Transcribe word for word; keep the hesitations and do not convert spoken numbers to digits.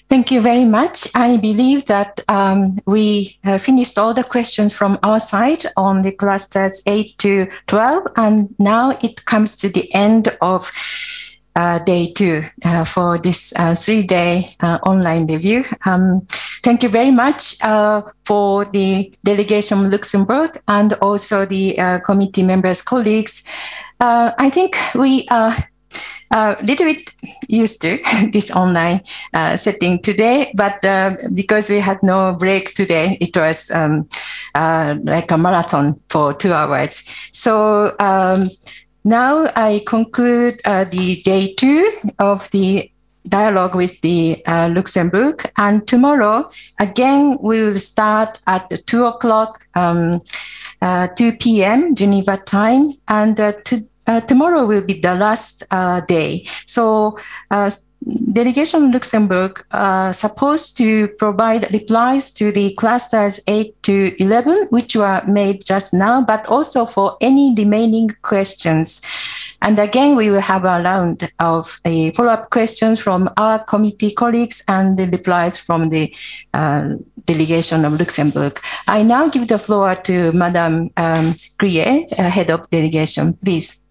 Thank you very much. I believe that um, we uh, finished all the questions from our side on the clusters eight to twelve, and now it comes to the end of uh, day two uh, for this uh, three-day uh, online review. Um, thank you very much uh, for the delegation of Luxembourg and also the uh, committee members, colleagues. Uh, I think we are a little bit used to this online uh, setting today, but uh, because we had no break today, it was um, uh, like a marathon for two hours. So um, now I conclude uh, the day two of the dialogue with the uh, Luxembourg, and tomorrow again we will start at two o'clock, um, uh, two p m Geneva time, and uh, to uh, tomorrow will be the last uh, day. So, uh, delegation Luxembourg uh, supposed to provide replies to the clusters eight to eleven, which were made just now, but also for any remaining questions. And again, we will have a round of uh, follow-up questions from our committee colleagues and the replies from the uh, delegation of Luxembourg. I now give the floor to Madame um, Grier, uh, head of delegation. Please.